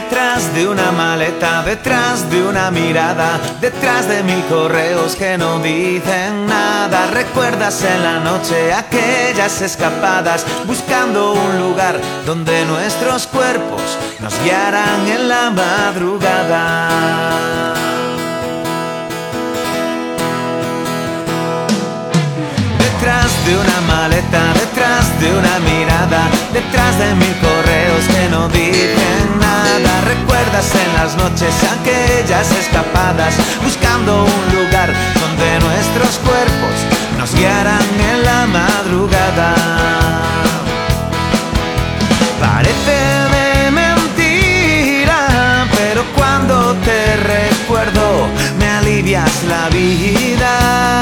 Detrás de una maleta, detrás de una mirada, detrás de 1000 correos que no dicen nada. ¿Recuerdas en la noche aquellas escapadas, buscando un lugar donde nuestros cuerpos nos guiaran en la madrugada? Detrás de una maleta, detrás de una mirada, detrás de 1000 correos que no dicen nada. ¿Recuerdas en las noches aquellas escapadas, buscando un lugar donde nuestros cuerpos nos guiaran en la madrugada? Parece de mentira, pero cuando te recuerdo me alivias la vida.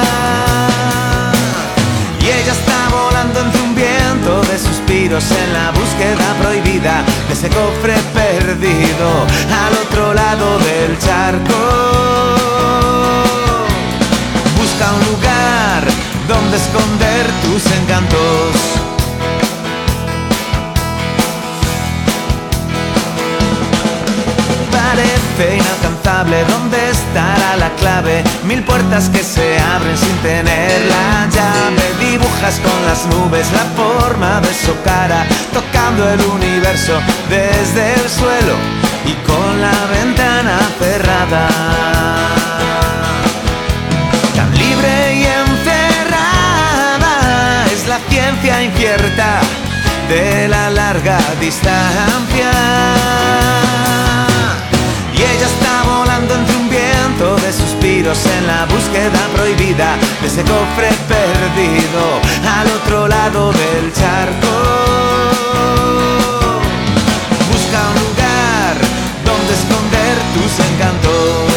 Y ella está volando entre un viento de suspiros en la búsqueda prohibida de ese cofre perdido al otro lado del charco. Busca un lugar donde esconder tus encantos. Parece inalcanzable, ¿dónde estará la clave? 1000 puertas que se abren sin tener la llave. Dibujas con las nubes la forma de su cara, tocando el universo desde el suelo y con la ventana cerrada. Tan libre y encerrada es la ciencia incierta de la larga distancia. Y ella está volando entre un viento de suspiros en la búsqueda prohibida de ese cofre perdido al otro lado del charco. Busca un lugar donde esconder tus encantos.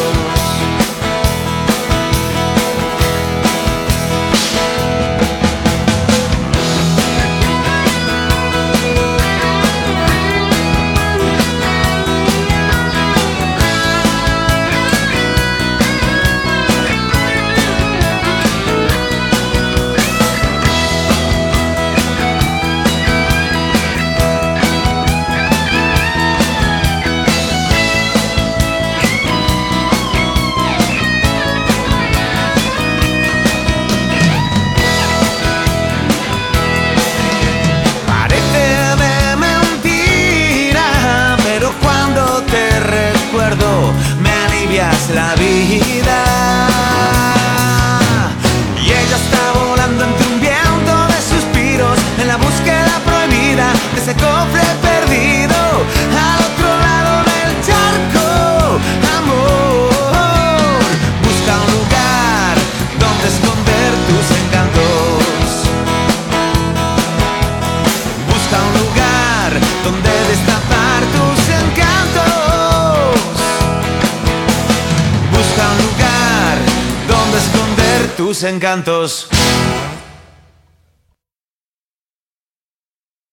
Me alivias la vida. Y ella está volando entre un viento de suspiros en la búsqueda prohibida de ese cofre perdido al otro lado del charco. Amor, busca un lugar donde esconder tus encantos. Busca un lugar donde destapar tus encantos. Busca un lugar donde esconder tus encantos.